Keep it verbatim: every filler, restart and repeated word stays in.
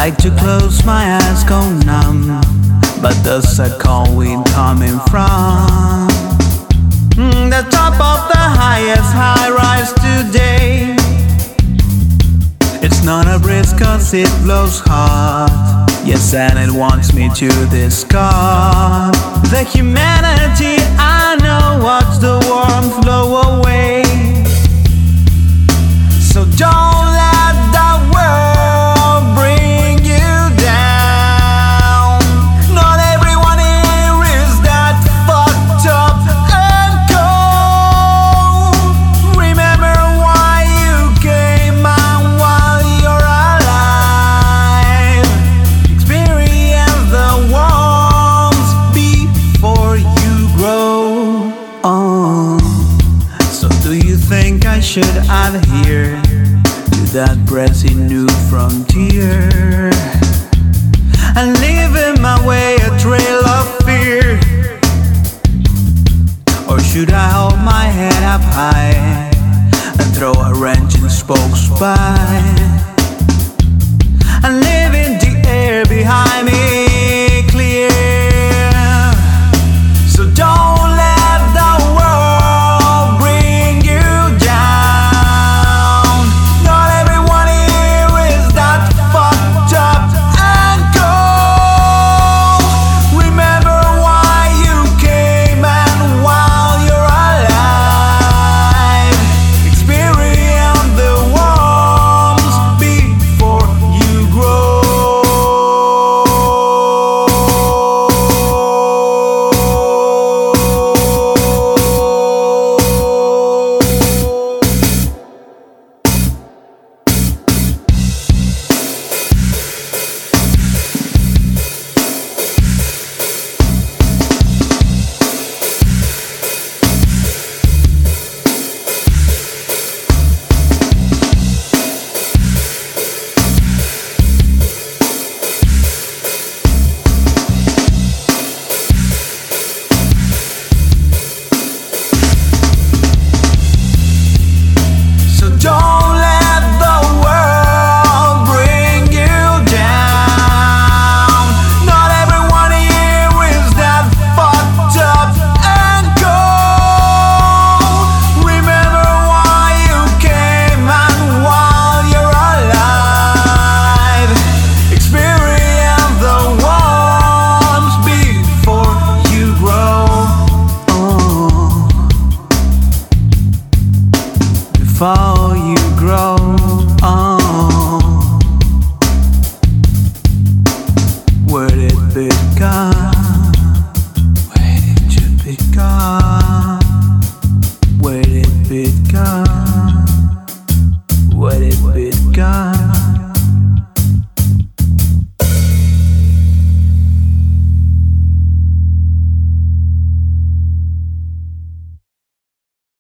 like to close my eyes, go numb, but there's a cold wind coming from mm, the top of the highest high rise today. It's not a breeze cause it blows hard, yes, and it wants me to discard the humanity. I know watch the warmth flow away. So don't let the world bring you down. Not everyone here is that fucked up and cold. Remember why you came on while you're alive. Experience the warmth before you grow on. So do you think I should adhere to that pressing new frontier and leave in my way a trail of fear? Or should I hold my head up high and throw a wrench in spokes by and leave in the air behind me clear? So don't let the world bring you down. Not everyone here is that fucked up and cold. Remember why you came and while you're alive. Experience the warmth before you grow. So don't let the world bring you down. Not everyone here is that fucked up and cold. Remember why you came and while you're alive. Experience the warmth before you grow. Oh. Before you grow on.